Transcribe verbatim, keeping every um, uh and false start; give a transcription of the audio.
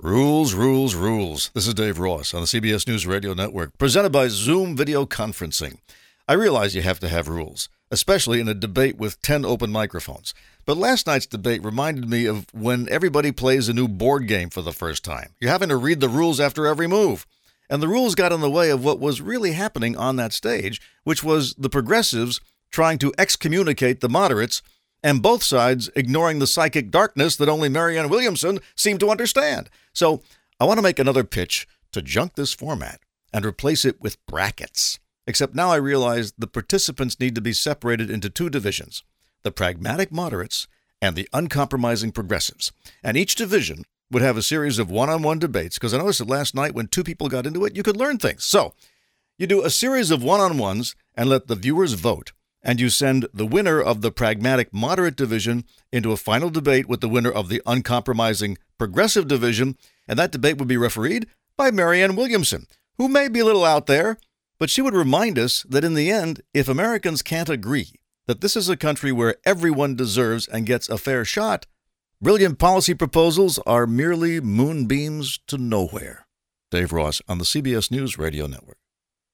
Rules, rules, rules. This is Dave Ross on the C B S News Radio Network, presented by Zoom Video Conferencing. I realize you have to have rules, especially in a debate with ten open microphones. But last night's debate reminded me of when everybody plays a new board game for the first time. You're having to read the rules after every move. And the rules got in the way of what was really happening on that stage, which was the progressives trying to excommunicate the moderates, and both sides ignoring the psychic darkness that only Marianne Williamson seemed to understand. So I want to make another pitch to junk this format and replace it with brackets. Except now I realize the participants need to be separated into two divisions, the pragmatic moderates and the uncompromising progressives. And each division would have a series of one-on-one debates, because I noticed that last night when two people got into it, you could learn things. So you do a series of one-on-ones and let the viewers vote. And you send the winner of the pragmatic moderate division into a final debate with the winner of the uncompromising progressive division, and that debate would be refereed by Marianne Williamson, who may be a little out there, but she would remind us that in the end, if Americans can't agree that this is a country where everyone deserves and gets a fair shot, brilliant policy proposals are merely moonbeams to nowhere. Dave Ross on the C B S News Radio Network.